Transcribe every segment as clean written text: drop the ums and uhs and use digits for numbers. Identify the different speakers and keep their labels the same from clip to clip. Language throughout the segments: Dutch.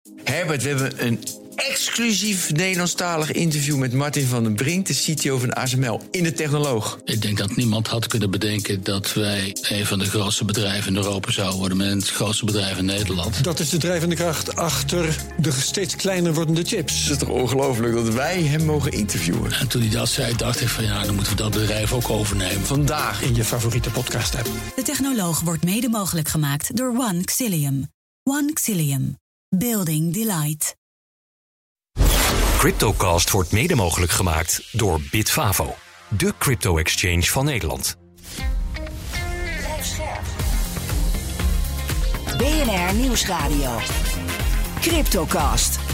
Speaker 1: Herbert, we hebben een exclusief Nederlandstalig interview met Martin van den Brink, de CTO van ASML, in de Technoloog.
Speaker 2: Ik denk dat niemand had kunnen bedenken dat wij een van de grootste bedrijven in Europa zouden worden, met het grootste bedrijf in Nederland.
Speaker 3: Dat is de drijvende kracht achter de steeds kleiner wordende chips.
Speaker 1: Het is toch ongelooflijk dat wij hem mogen interviewen.
Speaker 2: En toen hij dat zei, dacht ik van ja, dan moeten we dat bedrijf ook overnemen.
Speaker 1: Vandaag
Speaker 3: In je favoriete podcast-app.
Speaker 4: De Technoloog wordt mede mogelijk gemaakt door One Xilium. One Xilium. Building Delight.
Speaker 5: CryptoCast wordt mede mogelijk gemaakt door Bitfavo, de crypto-exchange van Nederland.
Speaker 6: BNR Nieuwsradio. CryptoCast.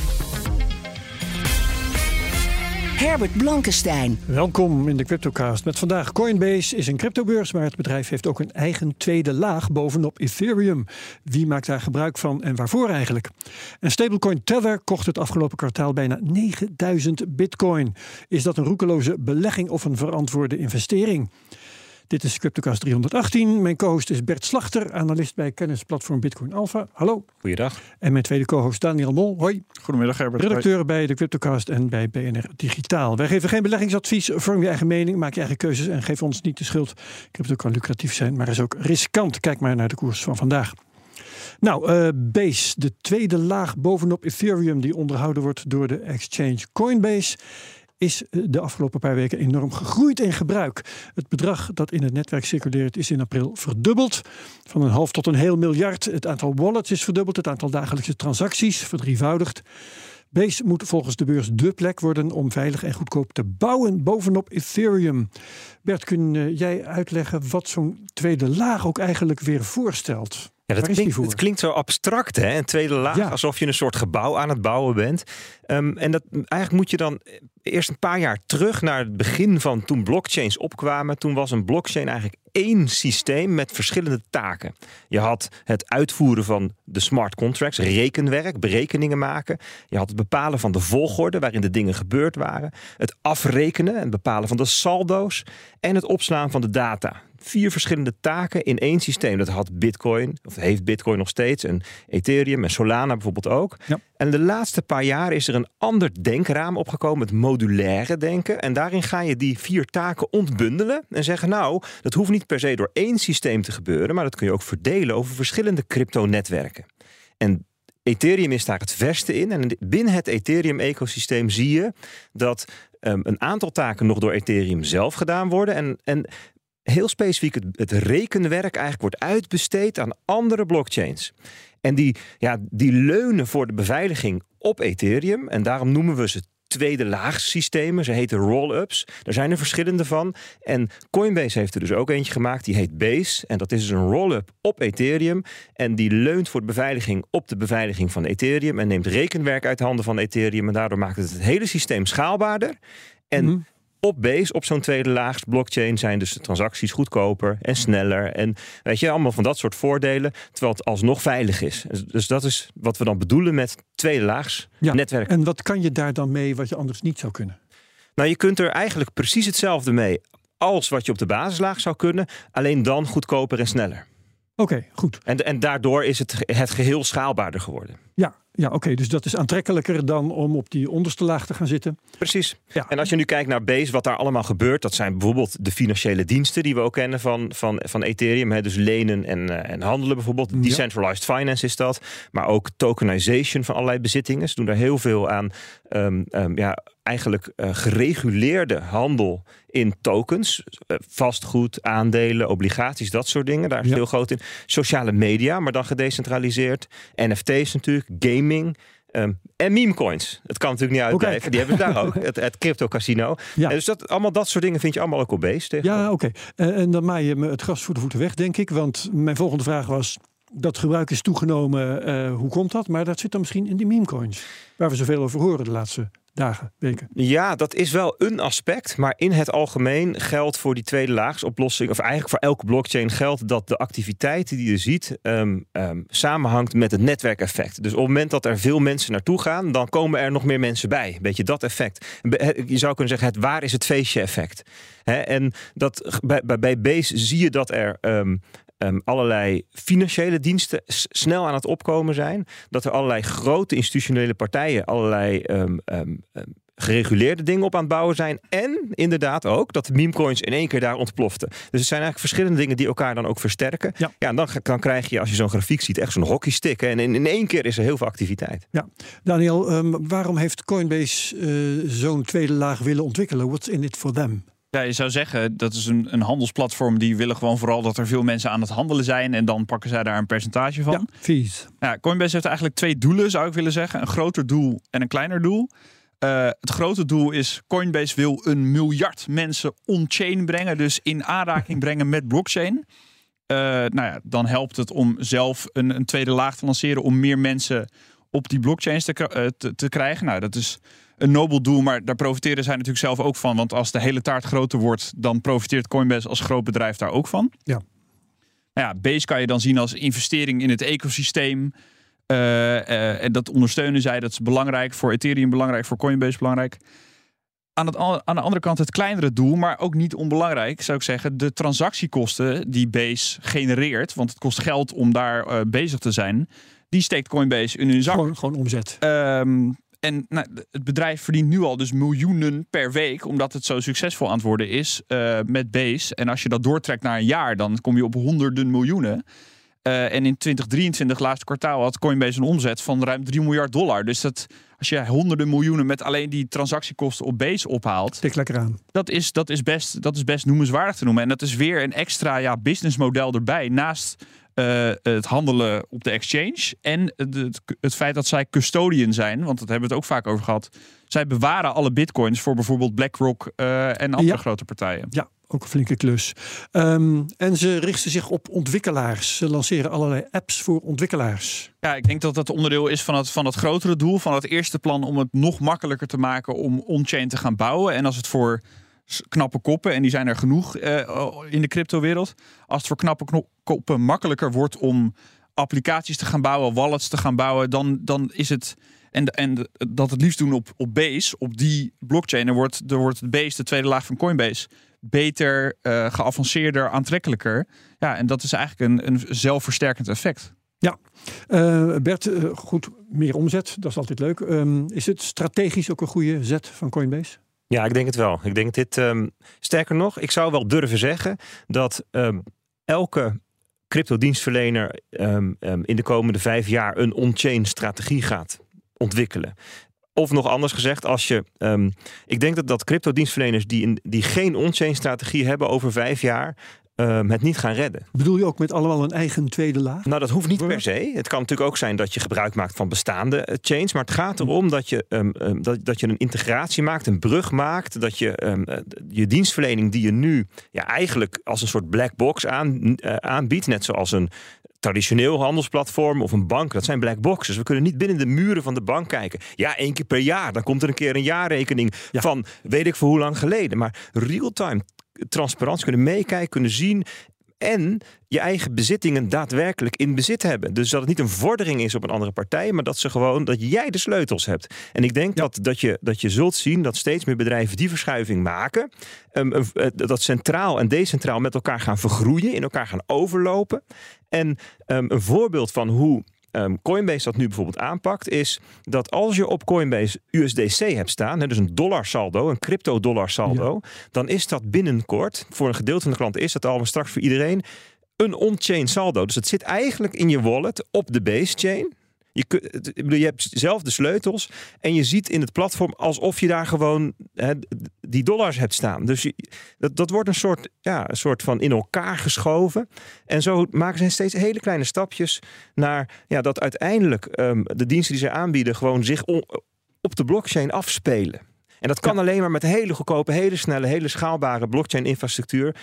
Speaker 6: Herbert Blankenstein.
Speaker 3: Welkom in de CryptoCast. Met vandaag Coinbase is een cryptobeurs, maar het bedrijf heeft ook een eigen tweede laag bovenop Ethereum. Wie maakt daar gebruik van en waarvoor eigenlijk? En stablecoin Tether kocht het afgelopen kwartaal bijna 9000 bitcoin. Is dat een roekeloze belegging of een verantwoorde investering? Dit is CryptoCast 318. Mijn co-host is Bert Slachter, analist bij kennisplatform Bitcoin Alpha. Hallo.
Speaker 7: Goeiedag.
Speaker 3: En mijn tweede co-host Daniel Mol. Hoi.
Speaker 7: Goedemiddag Herbert.
Speaker 3: Redacteur bij de CryptoCast en bij BNR Digitaal. Wij geven geen beleggingsadvies, vorm je eigen mening, maak je eigen keuzes en geef ons niet de schuld. Crypto kan lucratief zijn, maar is ook riskant. Kijk maar naar de koers van vandaag. Nou, Base, de tweede laag bovenop Ethereum die onderhouden wordt door de exchange Coinbase, is de afgelopen paar weken enorm gegroeid in gebruik. Het bedrag dat in het netwerk circuleert is in april verdubbeld. Van een half tot een heel miljard. Het aantal wallets is verdubbeld. Het aantal dagelijkse transacties verdrievoudigd. Base moet volgens de beurs dé plek worden om veilig en goedkoop te bouwen bovenop Ethereum. Bert, kun jij uitleggen wat zo'n tweede laag ook eigenlijk weer voorstelt?
Speaker 7: Ja, het klinkt zo abstract, hè? Een tweede laag, ja. Alsof je een soort gebouw aan het bouwen bent. En dat eigenlijk moet je dan eerst een paar jaar terug naar het begin van toen blockchains opkwamen. Toen was een blockchain eigenlijk één systeem met verschillende taken. Je had het uitvoeren van de smart contracts, rekenwerk, berekeningen maken. Je had het bepalen van de volgorde waarin de dingen gebeurd waren. Het afrekenen en bepalen van de saldo's. En het opslaan van de data. 4 verschillende taken in één systeem. Dat had Bitcoin, of heeft Bitcoin nog steeds, en Ethereum en Solana bijvoorbeeld ook. Ja. En de laatste paar jaar is er een ander denkraam opgekomen, het modulaire denken. En daarin ga je die 4 taken ontbundelen en zeggen, nou, dat hoeft niet per se door één systeem te gebeuren, maar dat kun je ook verdelen over verschillende cryptonetwerken. En Ethereum is daar het verste in. En binnen het Ethereum-ecosysteem zie je dat een aantal taken nog door Ethereum zelf gedaan worden. En heel specifiek het rekenwerk eigenlijk wordt uitbesteed aan andere blockchains. En die leunen voor de beveiliging op Ethereum. En daarom noemen we ze tweede laag systemen. Ze heten roll-ups. Daar zijn er verschillende van. En Coinbase heeft er dus ook eentje gemaakt. Die heet Base. En dat is dus een roll-up op Ethereum. En die leunt voor de beveiliging op de beveiliging van Ethereum. En neemt rekenwerk uit handen van Ethereum. En daardoor maakt het hele systeem schaalbaarder. En op Base, op zo'n tweede laag blockchain, zijn dus de transacties goedkoper en sneller. En weet je, allemaal van dat soort voordelen, terwijl het alsnog veilig is. Dus dat is wat we dan bedoelen met tweede laags netwerk.
Speaker 3: En wat kan je daar dan mee wat je anders niet zou kunnen?
Speaker 7: Nou, je kunt er eigenlijk precies hetzelfde mee als wat je op de basislaag zou kunnen, alleen dan goedkoper en sneller.
Speaker 3: Oké, goed.
Speaker 7: En daardoor is het geheel schaalbaarder geworden.
Speaker 3: Ja, oké. Dus dat is aantrekkelijker dan om op die onderste laag te gaan zitten.
Speaker 7: Precies.
Speaker 3: Ja.
Speaker 7: En als je nu kijkt naar Base, wat daar allemaal gebeurt, dat zijn bijvoorbeeld de financiële diensten die we ook kennen van Ethereum. Hè, dus lenen en handelen bijvoorbeeld. Decentralized finance is dat. Maar ook tokenization van allerlei bezittingen. Ze doen daar heel veel aan. Eigenlijk gereguleerde handel in tokens, vastgoed, aandelen, obligaties, dat soort dingen. Daar is heel groot in. Sociale media, maar dan gedecentraliseerd. NFT's natuurlijk, gaming. En memecoins. Het kan natuurlijk niet uitblijven. Die hebben we daar ook. Het crypto casino. Ja. Dus allemaal dat soort dingen vind je allemaal ook op Base.
Speaker 3: Ja, oké. En dan maai je me het gras voor de voeten weg, denk ik. Want mijn volgende vraag was, dat gebruik is toegenomen. Hoe komt dat? Maar dat zit dan misschien in die memecoins, waar we zoveel over horen de laatste dagen, weken.
Speaker 7: Ja, dat is wel een aspect. Maar in het algemeen geldt voor die tweede laagsoplossing, of eigenlijk voor elke blockchain geldt dat de activiteit die je ziet samenhangt met het netwerkeffect. Dus op het moment dat er veel mensen naartoe gaan, dan komen er nog meer mensen bij. Beetje dat effect. Je zou kunnen zeggen, waar is het feestje effect? En dat, bij Base zie je dat er allerlei financiële diensten snel aan het opkomen zijn. Dat er allerlei grote institutionele partijen allerlei gereguleerde dingen op aan het bouwen zijn. En inderdaad ook dat de memecoins in één keer daar ontploften. Dus het zijn eigenlijk verschillende dingen die elkaar dan ook versterken. Ja, en dan krijg je, als je zo'n grafiek ziet, echt zo'n hockeystick. Hè? En in één keer is er heel veel activiteit.
Speaker 3: Ja, Daniel, waarom heeft Coinbase zo'n tweede laag willen ontwikkelen? What's in it for them?
Speaker 8: Ja, je zou zeggen, dat is een handelsplatform. Die willen gewoon vooral dat er veel mensen aan het handelen zijn. En dan pakken zij daar een percentage van.
Speaker 3: Ja, fees.
Speaker 8: Ja, Coinbase heeft eigenlijk 2 doelen, zou ik willen zeggen. Een groter doel en een kleiner doel. Het grote doel is, Coinbase wil 1 miljard mensen on-chain brengen. Dus in aanraking brengen met blockchain. Dan helpt het om zelf een tweede laag te lanceren. Om meer mensen op die blockchains te krijgen. Nou, dat is een nobel doel, maar daar profiteren zij natuurlijk zelf ook van. Want als de hele taart groter wordt, dan profiteert Coinbase als groot bedrijf daar ook van.
Speaker 3: Ja.
Speaker 8: Base kan je dan zien als investering in het ecosysteem. En dat ondersteunen zij. Dat is belangrijk voor Ethereum, belangrijk voor Coinbase, belangrijk. Aan de andere kant het kleinere doel, maar ook niet onbelangrijk, zou ik zeggen. De transactiekosten die Base genereert, want het kost geld om daar bezig te zijn, die steekt Coinbase in hun zak.
Speaker 3: Gewoon omzet.
Speaker 8: En het bedrijf verdient nu al dus miljoenen per week, omdat het zo succesvol aan het worden is met Base. En als je dat doortrekt naar een jaar, dan kom je op honderden miljoenen. En in 2023, laatste kwartaal, had Coinbase een omzet van ruim $3 miljard. Dus als je honderden miljoenen met alleen die transactiekosten op Base ophaalt,
Speaker 3: tik lekker aan.
Speaker 8: Dat is best noemenswaardig te noemen. En dat is weer een extra businessmodel erbij, naast het handelen op de exchange en het feit dat zij custodian zijn, want dat hebben we het ook vaak over gehad. Zij bewaren alle bitcoins voor bijvoorbeeld BlackRock en andere grote partijen. Ja,
Speaker 3: ook een flinke klus. En ze richten zich op ontwikkelaars. Ze lanceren allerlei apps voor ontwikkelaars.
Speaker 8: Ja, ik denk dat dat onderdeel is van het grotere doel, van het eerste plan om het nog makkelijker te maken om on-chain te gaan bouwen. En als het voor knappe koppen, en die zijn er genoeg in de cryptowereld. Als het voor knappe koppen makkelijker wordt om applicaties te gaan bouwen, wallets te gaan bouwen, dan is het, en dat het liefst doen op Base, op die blockchain, dan wordt Base, de tweede laag van Coinbase, beter, geavanceerder, aantrekkelijker. Ja, en dat is eigenlijk een zelfversterkend effect.
Speaker 3: Ja, Bert, goed, meer omzet, dat is altijd leuk. Is het strategisch ook een goede zet van Coinbase?
Speaker 7: Ja, ik denk het wel. Ik denk dit, sterker nog, ik zou wel durven zeggen dat elke cryptodienstverlener in de komende 5 jaar een on-chain strategie gaat ontwikkelen. Of nog anders gezegd, ik denk dat cryptodienstverleners die geen on-chain strategie hebben over 5 jaar, het niet gaan redden.
Speaker 3: Bedoel je ook met allemaal een eigen tweede laag?
Speaker 7: Nou, dat hoeft niet per se. Het kan natuurlijk ook zijn dat je gebruik maakt van bestaande chains. Maar het gaat erom dat je een integratie maakt, een brug maakt. Dat je dienstverlening die je nu eigenlijk als een soort black box aanbiedt. Net zoals een traditioneel handelsplatform of een bank. Dat zijn black boxes. We kunnen niet binnen de muren van de bank kijken. Ja, 1 keer per jaar. Dan komt er een keer een jaarrekening van weet ik voor hoe lang geleden. Maar real-time transparantie, kunnen meekijken, kunnen zien en je eigen bezittingen daadwerkelijk in bezit hebben. Dus dat het niet een vordering is op een andere partij, maar dat jij de sleutels hebt. En ik denk dat je zult zien dat steeds meer bedrijven die verschuiving maken, dat centraal en decentraal met elkaar gaan vergroeien, in elkaar gaan overlopen. En een voorbeeld van hoe Coinbase dat nu bijvoorbeeld aanpakt, is dat als je op Coinbase USDC hebt staan, dus een dollarsaldo, een crypto-dollar saldo, dan is dat binnenkort, voor een gedeelte van de klanten is dat al, maar straks voor iedereen, een on-chain saldo. Dus het zit eigenlijk in je wallet op de base chain. Je hebt zelf de sleutels en je ziet in het platform alsof je daar gewoon die dollars hebt staan. Dus dat wordt een soort van in elkaar geschoven. En zo maken ze steeds hele kleine stapjes naar dat uiteindelijk de diensten die ze aanbieden gewoon zich op de blockchain afspelen. En dat kan alleen maar met hele goedkope, hele snelle, hele schaalbare blockchain infrastructuur.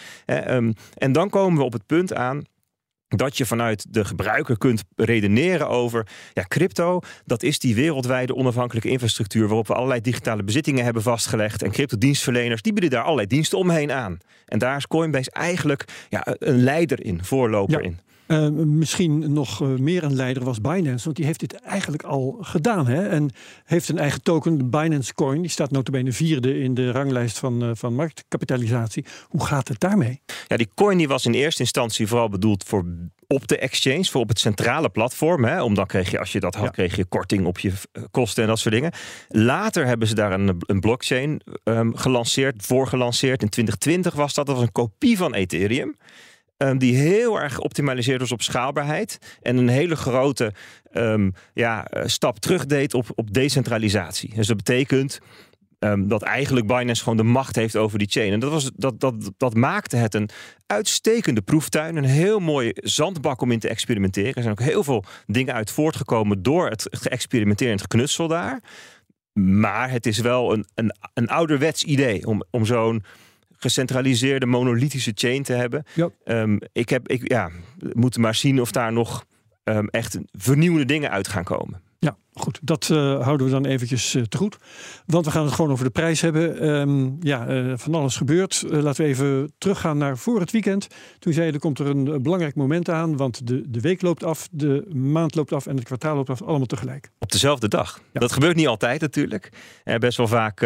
Speaker 7: En dan komen we op het punt aan dat je vanuit de gebruiker kunt redeneren over crypto, dat is die wereldwijde onafhankelijke infrastructuur waarop we allerlei digitale bezittingen hebben vastgelegd. En cryptodienstverleners, die bieden daar allerlei diensten omheen aan. En daar is Coinbase eigenlijk een leider in, voorloper in.
Speaker 3: Misschien nog meer een leider was Binance, want die heeft dit eigenlijk al gedaan. Hè? En heeft een eigen token, de Binance Coin. Die staat nota bene 4e in de ranglijst van marktkapitalisatie. Hoe gaat het daarmee?
Speaker 7: Ja, die coin die was in eerste instantie vooral bedoeld voor op de exchange, voor op het centrale platform. Hè? Omdat kreeg je, als je dat had, kreeg je korting op je kosten en dat soort dingen. Later hebben ze daar een blockchain gelanceerd. In 2020 was dat. Dat was een kopie van Ethereum. Die heel erg geoptimaliseerd was op schaalbaarheid. En een hele grote stap terug deed op decentralisatie. Dus dat betekent dat eigenlijk Binance gewoon de macht heeft over die chain. En dat maakte het een uitstekende proeftuin. Een heel mooi zandbak om in te experimenteren. Er zijn ook heel veel dingen uit voortgekomen door het geëxperimenteer en het geknutsel daar. Maar het is wel een ouderwets idee om zo'n gecentraliseerde monolithische chain te hebben. Ja. Moet maar zien of daar nog echt vernieuwende dingen uit gaan komen.
Speaker 3: Ja, goed. Dat houden we dan eventjes te goed. Want we gaan het gewoon over de prijs hebben. Van alles gebeurt. Laten we even teruggaan naar voor het weekend. Toen zei je, er komt er een belangrijk moment aan. Want de week loopt af, de maand loopt af en het kwartaal loopt af. Allemaal tegelijk.
Speaker 7: Op dezelfde dag. Ja. Dat gebeurt niet altijd natuurlijk. Best wel vaak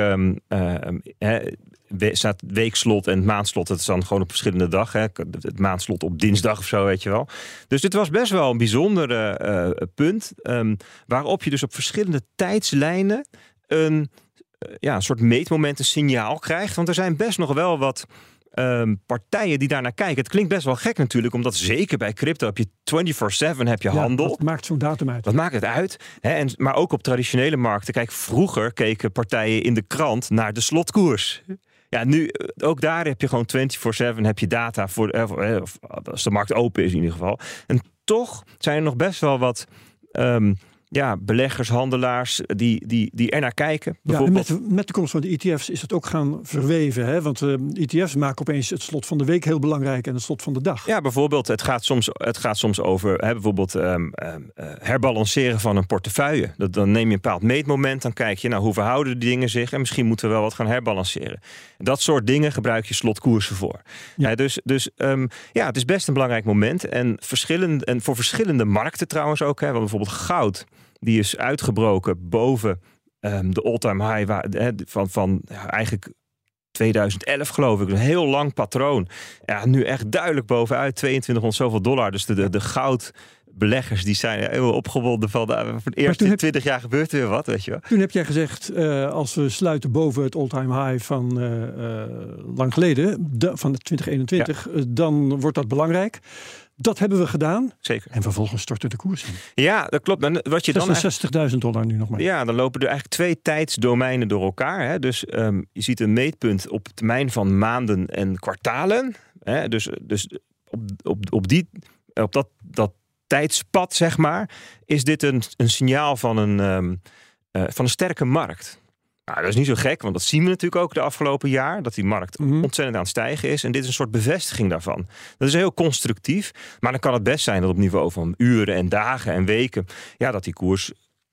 Speaker 7: staat weekslot en het maandslot. Het is dan gewoon op verschillende dagen. Het maandslot op dinsdag of zo, weet je wel. Dus dit was best wel een bijzonder punt. Waarop je dus op verschillende tijdslijnen een soort meetmoment, een signaal krijgt. Want er zijn best nog wel wat partijen die daarnaar kijken. Het klinkt best wel gek natuurlijk, omdat zeker bij crypto heb je 24/7 heb je handel.
Speaker 3: Wat maakt zo'n datum uit?
Speaker 7: Wat maakt het uit? Maar ook op traditionele markten. Kijk, vroeger keken partijen in de krant naar de slotkoers. Ja, nu, ook daar heb je gewoon 24/7 heb je data voor, als de markt open is in ieder geval. En toch zijn er nog best wel wat beleggers, handelaars die er naar kijken.
Speaker 3: Bijvoorbeeld... Ja, met de komst van de ETF's is het ook gaan verweven. Hè? Want ETF's maken opeens het slot van de week heel belangrijk en het slot van de dag.
Speaker 7: Ja, bijvoorbeeld, het gaat soms over bijvoorbeeld herbalanceren van een portefeuille. Dan neem je een bepaald meetmoment, dan kijk je hoe verhouden die dingen zich en misschien moeten we wel wat gaan herbalanceren. Dat soort dingen gebruik je slotkoersen voor. Ja. Dus het is best een belangrijk moment. En voor verschillende markten trouwens ook. Want bijvoorbeeld goud. Die is uitgebroken boven de all-time high van eigenlijk 2011 geloof ik. Een heel lang patroon. Ja, nu echt duidelijk bovenuit. $2200 zoveel. Dus de goudbeleggers die zijn heel opgewonden van de eerste 20 jaar gebeurt er weer wat, weet je wel.
Speaker 3: Toen heb jij gezegd, als we sluiten boven het all-time high van lang geleden, van 2021, dan wordt dat belangrijk. Dat hebben we gedaan.
Speaker 7: Zeker.
Speaker 3: En vervolgens stortte de koers in.
Speaker 7: Ja, dat klopt. En wat je
Speaker 3: $66.000 nu nog maar.
Speaker 7: Ja, dan lopen er eigenlijk 2 tijdsdomeinen door elkaar. Hè. Dus je ziet een meetpunt op termijn van maanden en kwartalen. Hè. Dus op dat tijdspad, zeg maar, is dit een signaal van een sterke markt. Nou, dat is niet zo gek, want dat zien we natuurlijk ook de afgelopen jaar. Dat die markt ontzettend aan het stijgen is. En dit is een soort bevestiging daarvan. Dat is heel constructief. Maar dan kan het best zijn dat op niveau van uren en dagen en weken, dat die koers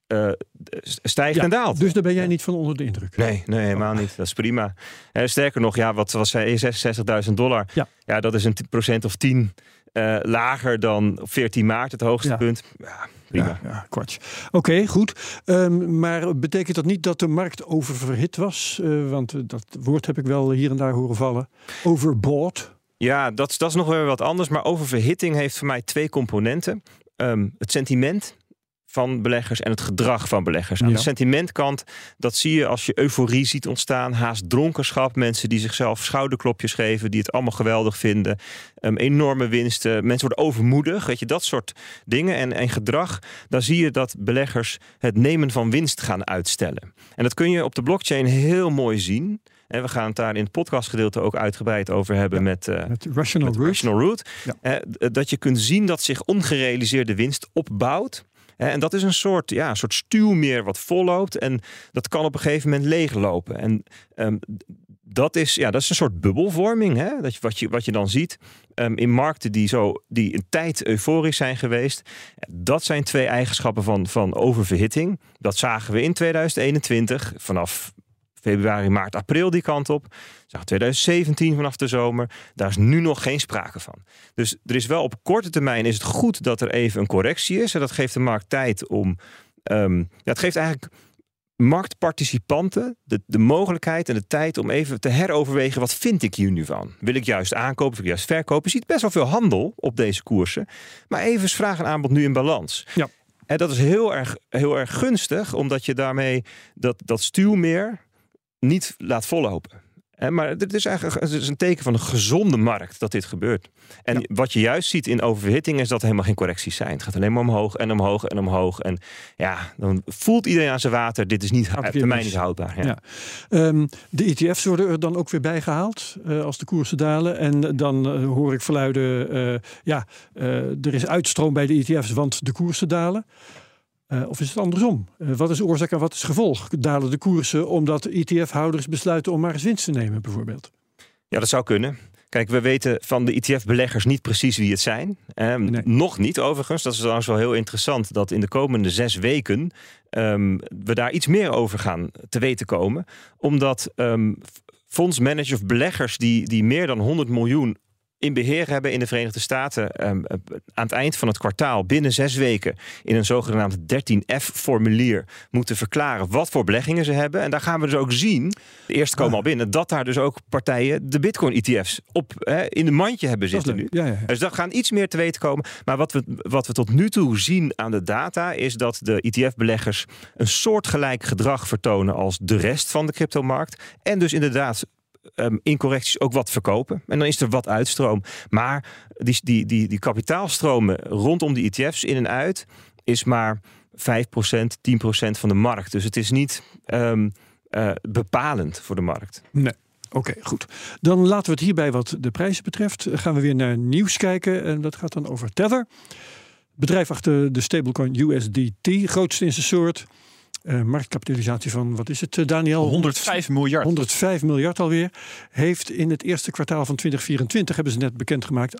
Speaker 7: stijgt en daalt.
Speaker 3: Dus daar ben jij niet van onder de indruk?
Speaker 7: Nee, helemaal niet. Dat is prima. Sterker nog, wat was hij? $66.000. Ja, dat is 1% of 10 lager dan op 14 maart, het hoogste punt. Ja. Prima.
Speaker 3: Ja, kwartje. Oké, goed. Maar betekent dat niet dat de markt oververhit was? Want dat woord heb ik wel hier en daar horen vallen. Overbought.
Speaker 7: Ja, dat is nog weer wat anders. Maar oververhitting heeft voor mij 2 componenten. Het sentiment van beleggers en het gedrag van beleggers. Aan de sentimentkant, dat zie je als je euforie ziet ontstaan, haast dronkenschap, mensen die zichzelf schouderklopjes geven, die het allemaal geweldig vinden, enorme winsten, mensen worden overmoedig, weet je, dat soort dingen. En gedrag, dan zie je dat beleggers het nemen van winst gaan uitstellen. En dat kun je op de blockchain heel mooi zien. En we gaan het daar in het podcastgedeelte ook uitgebreid over hebben met Rational Root. Ja. Dat je kunt zien dat zich ongerealiseerde winst opbouwt. En dat is een soort stuwmeer wat volloopt. En dat kan op een gegeven moment leeglopen. En dat is een soort bubbelvorming. Hè? Wat je dan ziet in markten die een tijd euforisch zijn geweest. Dat zijn 2 eigenschappen van oververhitting. Dat zagen we in 2021 vanaf februari, maart, april die kant op. Zag 2017 vanaf de zomer. Daar is nu nog geen sprake van. Dus er is wel op korte termijn is het goed dat er even een correctie is. En dat geeft de markt tijd om... het geeft eigenlijk marktparticipanten de mogelijkheid en de tijd om even te heroverwegen, wat vind ik hier nu van? Wil ik juist aankopen, wil ik juist verkopen? Je ziet best wel veel handel op deze koersen. Maar even is vraag en aanbod nu in balans.
Speaker 3: Ja.
Speaker 7: En dat is heel erg gunstig, omdat je daarmee dat stuwmeer niet laat vollopen. Maar het is een teken van een gezonde markt dat dit gebeurt. En wat je juist ziet in oververhitting is dat er helemaal geen correcties zijn. Het gaat alleen maar omhoog en omhoog en omhoog. En ja, dan voelt iedereen aan zijn water. Dit is niet op termijn niet houdbaar. Ja.
Speaker 3: De ETF's worden er dan ook weer bijgehaald als de koersen dalen. En dan hoor ik verluiden, er is uitstroom bij de ETF's, want de koersen dalen. Of is het andersom? Wat is oorzaak en wat is gevolg? Dalen de koersen omdat ETF-houders besluiten om maar eens winst te nemen, bijvoorbeeld?
Speaker 7: Ja, dat zou kunnen. Kijk, we weten van de ETF-beleggers niet precies wie het zijn. Nee. Nog niet, overigens. Dat is dan wel heel interessant dat in de komende 6 weken we daar iets meer over gaan te weten komen. Omdat fondsmanagers of beleggers die meer dan 100 miljoen in beheer hebben in de Verenigde Staten aan het eind van het kwartaal binnen 6 weken in een zogenaamd 13F-formulier moeten verklaren wat voor beleggingen ze hebben. En daar gaan we dus ook zien, de eerste komen al binnen, dat daar dus ook partijen de Bitcoin-ETF's in de mandje hebben zitten nu. Ja. Dus daar gaan iets meer te weten komen. Maar wat we tot nu toe zien aan de data is dat de ETF-beleggers een soortgelijk gedrag vertonen als de rest van de cryptomarkt. En dus inderdaad in correcties ook wat verkopen. En dan is er wat uitstroom. Maar die kapitaalstromen rondom die ETF's in en uit is maar 5%, 10% van de markt. Dus het is niet bepalend voor de markt.
Speaker 3: Nee. Oké, goed. Dan laten we het hierbij wat de prijzen betreft. Gaan we weer naar nieuws kijken. En dat gaat dan over Tether. Bedrijf achter de stablecoin USDT. Grootste in zijn soort. Marktkapitalisatie van, wat is het, Daniel?
Speaker 8: 105 miljard.
Speaker 3: 105 miljard alweer. Heeft in het eerste kwartaal van 2024, hebben ze net bekendgemaakt,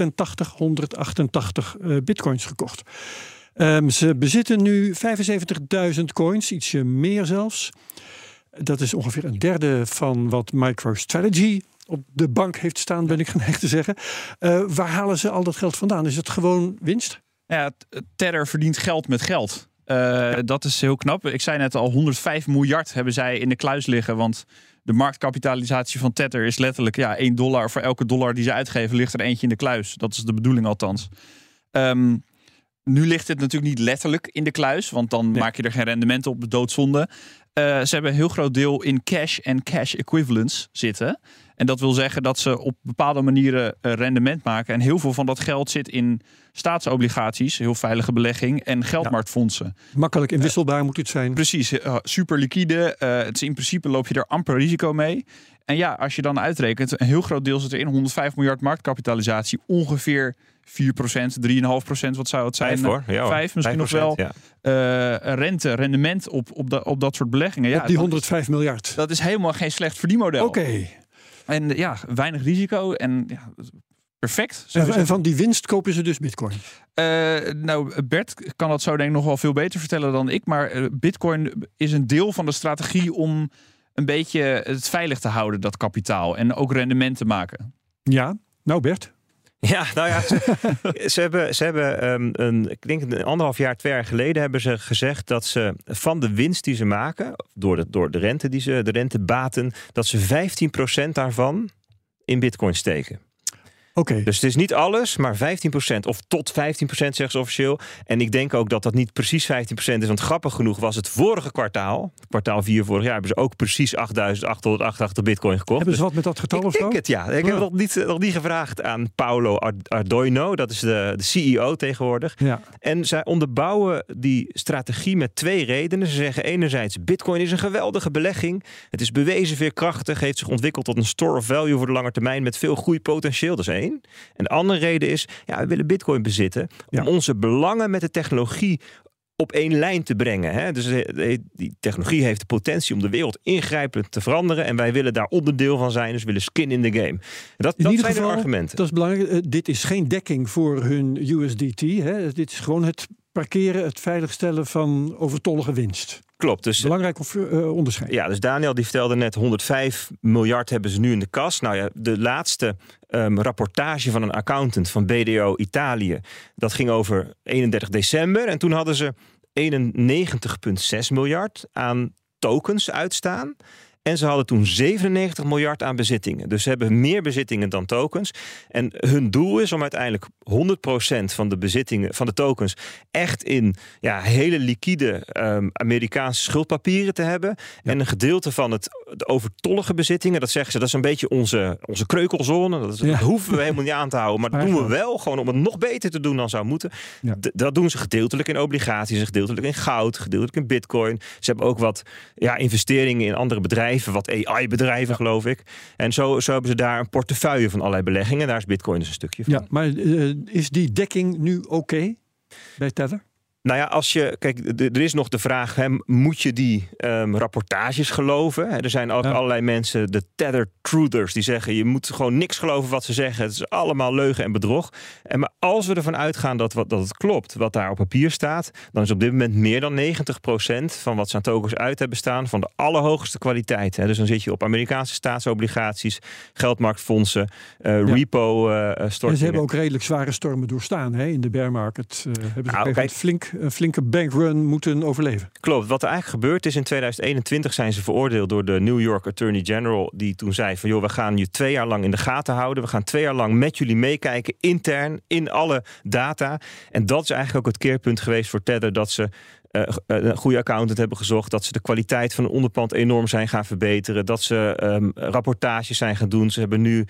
Speaker 3: 188 bitcoins gekocht. Ze bezitten nu 75.000 coins, ietsje meer zelfs. Dat is ongeveer een derde van wat MicroStrategy op de bank heeft staan, ben ik geneigd te zeggen. Waar halen ze al dat geld vandaan? Is het gewoon winst?
Speaker 8: Ja, Tether verdient geld met geld. Dat is heel knap. Ik zei net al, 105 miljard hebben zij in de kluis liggen. Want de marktkapitalisatie van Tether is letterlijk $1. Voor elke dollar die ze uitgeven ligt er eentje in de kluis. Dat is de bedoeling althans. Nu ligt het natuurlijk niet letterlijk in de kluis. Want dan maak je er geen rendement op, doodzonde. Ze hebben een heel groot deel in cash en cash equivalents zitten. En dat wil zeggen dat ze op bepaalde manieren rendement maken. En heel veel van dat geld zit in staatsobligaties, heel veilige belegging, en geldmarktfondsen.
Speaker 3: Makkelijk inwisselbaar moet het zijn.
Speaker 8: Precies, super liquide. Het is in principe loop je er amper risico mee. En ja, als je dan uitrekent, een heel groot deel zit erin, 105 miljard marktkapitalisatie, ongeveer 4%, 3,5%, wat zou het zijn? 5 misschien nog wel. Ja. Rendement op dat soort beleggingen.
Speaker 3: Ja, op die 105 miljard.
Speaker 8: Dat is helemaal geen slecht verdienmodel.
Speaker 3: Oké.
Speaker 8: En weinig risico en perfect.
Speaker 3: En van die winst kopen ze dus bitcoin?
Speaker 8: Bert kan dat zo denk ik nog wel veel beter vertellen dan ik. Maar bitcoin is een deel van de strategie om een beetje het veilig te houden, dat kapitaal. En ook rendement te maken.
Speaker 3: Ja, nou Bert.
Speaker 7: Ja, nou ja, ze hebben ik denk 1,5 jaar, 2 jaar geleden hebben ze gezegd dat ze van de winst die ze maken, door de rente de rentebaten, dat ze 15% daarvan in bitcoin steken.
Speaker 3: Okay.
Speaker 7: Dus het is niet alles, maar 15% of tot 15% zeggen ze officieel. En ik denk ook dat dat niet precies 15% is. Want grappig genoeg was het vorige kwartaal 4 vorig jaar, hebben ze ook precies 8.888 bitcoin gekocht.
Speaker 3: Hebben ze wat met dat getal of zo?
Speaker 7: Ik denk het, ja. Ik heb het nog niet gevraagd aan Paolo Ardoino. Dat is de CEO tegenwoordig. Ja. En zij onderbouwen die strategie met 2 redenen. Ze zeggen enerzijds, bitcoin is een geweldige belegging. Het is bewezen veerkrachtig, heeft zich ontwikkeld tot een store of value voor de lange termijn met veel groeipotentieel. Dat is 1. En de andere reden is, we willen bitcoin bezitten om onze belangen met de technologie op 1 lijn te brengen. Hè? Dus die technologie heeft de potentie om de wereld ingrijpend te veranderen en wij willen daar onderdeel van zijn, dus we willen skin in the game. Dat zijn de argumenten.
Speaker 3: Dat is belangrijk. Dit is geen dekking voor hun USDT. Hè? Dit is gewoon het parkeren, het veiligstellen van overtollige winst.
Speaker 7: Klopt. Dus
Speaker 3: belangrijk onderscheid.
Speaker 7: Ja, dus Daniel die vertelde net 105 miljard hebben ze nu in de kas. Nou ja, de laatste rapportage van een accountant van BDO Italië, dat ging over 31 december. En toen hadden ze 91,6 miljard aan tokens uitstaan. En ze hadden toen 97 miljard aan bezittingen. Dus ze hebben meer bezittingen dan tokens. En hun doel is om uiteindelijk 100% van de bezittingen, van de tokens, echt in hele liquide Amerikaanse schuldpapieren te hebben. Ja. En een gedeelte van de overtollige bezittingen, dat zeggen ze, dat is een beetje onze kreukelzone. Dat hoeven we helemaal niet aan te houden. Maar dat doen we wel, gewoon om het nog beter te doen dan zou moeten. Ja. Dat doen ze gedeeltelijk in obligaties, gedeeltelijk in goud, gedeeltelijk in bitcoin. Ze hebben ook wat investeringen in andere bedrijven. Wat AI-bedrijven, geloof ik. En zo hebben ze daar een portefeuille van allerlei beleggingen. Daar is Bitcoin dus een stukje van.
Speaker 3: Ja, maar is die dekking nu oké bij Tether?
Speaker 7: Nou ja, kijk, er is nog de vraag, moet je die rapportages geloven? Er zijn ook allerlei mensen, de Tether truthers, die zeggen, je moet gewoon niks geloven wat ze zeggen. Het is allemaal leugen en bedrog. Maar als we ervan uitgaan dat het klopt, wat daar op papier staat, dan is op dit moment meer dan 90% van wat ze aan tokens uit hebben staan van de allerhoogste kwaliteit. Dus dan zit je op Amerikaanse staatsobligaties, geldmarktfondsen, repo-stortingen.
Speaker 3: En ze hebben ook redelijk zware stormen doorstaan. In de bear market hebben ze een flinke bankrun moeten overleven.
Speaker 7: Klopt. Wat er eigenlijk gebeurd is in 2021 zijn ze veroordeeld door de New York Attorney General, die toen zei van we gaan je 2 jaar lang in de gaten houden. We gaan 2 jaar lang met jullie meekijken, intern, in alle data. En dat is eigenlijk ook het keerpunt geweest voor Tether, dat ze een goede accountant hebben gezocht, dat ze de kwaliteit van een onderpand enorm zijn gaan verbeteren, dat ze rapportages zijn gaan doen. Ze hebben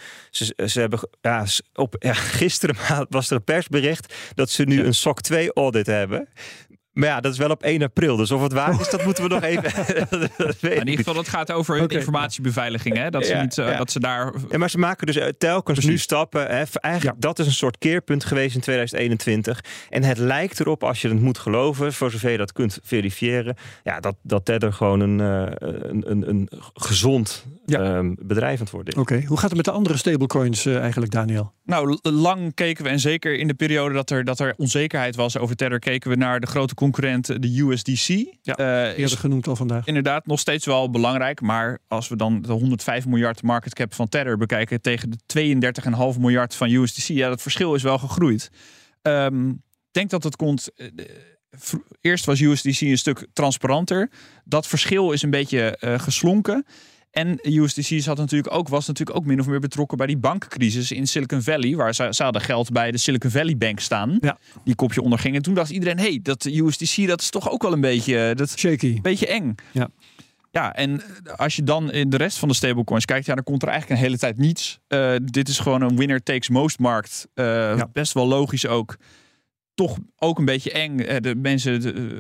Speaker 7: gisteren was er een persbericht dat ze nu een SOC 2 audit hebben. Maar dat is wel op 1 april. Dus of het waar is, dat moeten we nog even...
Speaker 8: in ieder geval, dat gaat over informatiebeveiliging. Hè? Dat ze daar...
Speaker 7: Ja, maar ze maken dus telkens nu stappen. Eigenlijk, dat is een soort keerpunt geweest in 2021. En het lijkt erop, als je het moet geloven, voor zover je dat kunt verifiëren, dat Tether gewoon een gezond bedrijf aan het worden is.
Speaker 3: Oké. Hoe gaat het met de andere stablecoins eigenlijk, Daniel?
Speaker 8: Nou, lang keken we, en zeker in de periode dat er onzekerheid was over Tether, keken we naar de grote concurrent, de USDC.
Speaker 3: Eerder genoemd al vandaag.
Speaker 8: Inderdaad, nog steeds wel belangrijk. Maar als we dan de 105 miljard market cap van Tether bekijken tegen de 32,5 miljard van USDC, dat verschil is wel gegroeid. Ik denk dat het komt. Eerst was USDC een stuk transparanter. Dat verschil is een beetje geslonken. En USDC was natuurlijk ook min of meer betrokken bij die bankencrisis in Silicon Valley, waar ze hadden geld bij de Silicon Valley Bank staan, die kopje onderging. En toen dacht iedereen, dat USDC, dat is toch ook wel een beetje
Speaker 3: shaky,
Speaker 8: een beetje eng. Ja, en als je dan in de rest van de stablecoins kijkt, dan komt er eigenlijk een hele tijd niets. Dit is gewoon een winner takes most markt. Best wel logisch ook. Toch ook een beetje eng. De mensen,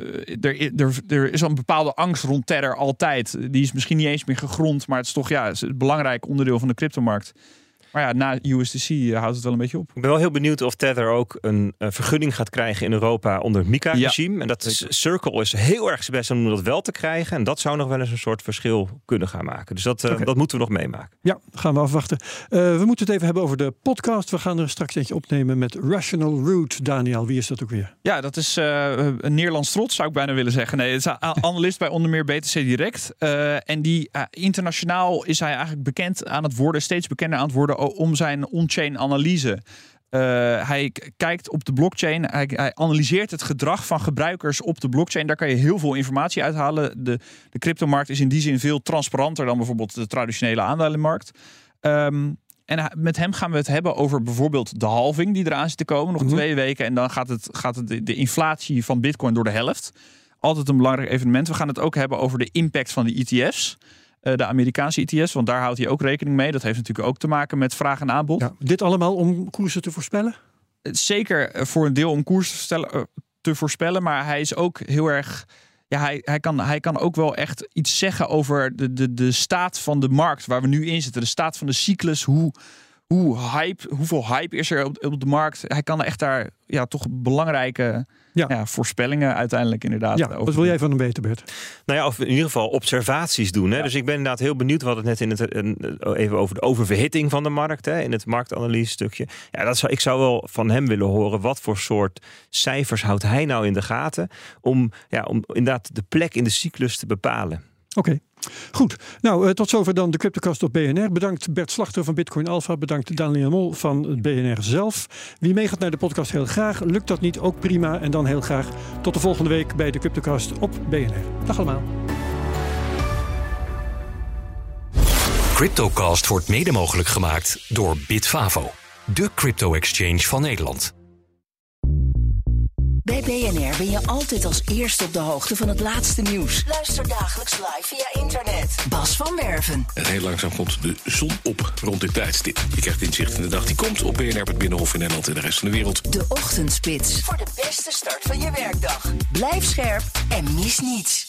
Speaker 8: er is een bepaalde angst rond Tether altijd. Die is misschien niet eens meer gegrond, maar het is toch een belangrijk onderdeel van de cryptomarkt. Maar na USDC houdt het wel een beetje op.
Speaker 7: Ik ben wel heel benieuwd of Tether ook een vergunning gaat krijgen in Europa onder het MiCA-regime. En Circle is heel erg zijn best om dat wel te krijgen. En dat zou nog wel eens een soort verschil kunnen gaan maken. Dus dat moeten we nog meemaken.
Speaker 3: Ja, gaan we afwachten. We moeten het even hebben over de podcast. We gaan er straks eentje opnemen met Rational Root. Daniel, wie is dat ook weer?
Speaker 8: Ja, dat is een Nederlands trots, zou ik bijna willen zeggen. Nee, het is een analist bij onder meer BTC Direct. En die internationaal is hij eigenlijk bekend aan het worden, steeds bekender aan het worden om zijn on-chain analyse. Hij kijkt op de blockchain. Hij analyseert het gedrag van gebruikers op de blockchain. Daar kan je heel veel informatie uithalen. De cryptomarkt is in die zin veel transparanter dan bijvoorbeeld de traditionele aandelenmarkt. En met hem gaan we het hebben over bijvoorbeeld de halving die eraan zit te komen. Nog 2 weken en dan gaat de inflatie van Bitcoin door de helft. Altijd een belangrijk evenement. We gaan het ook hebben over de impact van de ETF's. De Amerikaanse ETF's, want daar houdt hij ook rekening mee. Dat heeft natuurlijk ook te maken met vraag en aanbod.
Speaker 3: Ja, dit allemaal om koersen te voorspellen?
Speaker 8: Zeker voor een deel om koersen te voorspellen, maar hij is ook heel erg... Ja, hij kan ook wel echt iets zeggen over de staat van de markt waar we nu in zitten. De staat van de cyclus, hoeveel hype is er op de markt? Hij kan echt daar toch belangrijke voorspellingen uiteindelijk inderdaad over.
Speaker 3: Wat wil jij van hem weten, Bert? Nou
Speaker 7: ja, of in ieder geval observaties doen. Hè? Ja. Dus ik ben inderdaad heel benieuwd. We hadden het net even over de oververhitting van de markt. Hè? In het marktanalyse stukje. Ja, ik zou wel van hem willen horen. Wat voor soort cijfers houdt hij nou in de gaten? Om inderdaad de plek in de cyclus te bepalen.
Speaker 3: Oké. Goed, nou tot zover dan de CryptoCast op BNR. Bedankt Bert Slachter van Bitcoin Alpha. Bedankt Daniel Mol van BNR zelf. Wie meegaat naar de podcast heel graag. Lukt dat niet, ook prima. En dan heel graag tot de volgende week bij de CryptoCast op BNR. Dag allemaal.
Speaker 5: CryptoCast wordt mede mogelijk gemaakt door Bitfavo, de crypto-exchange van Nederland.
Speaker 6: Bij BNR ben je altijd als eerste op de hoogte van het laatste nieuws. Luister dagelijks live via internet. Bas van Werven.
Speaker 9: En heel langzaam komt de zon op rond dit tijdstip. Je krijgt inzicht in de dag die komt op BNR, het Binnenhof in Nederland en de rest van de wereld.
Speaker 6: De Ochtendspits. Voor de beste start van je werkdag. Blijf scherp en mis niets.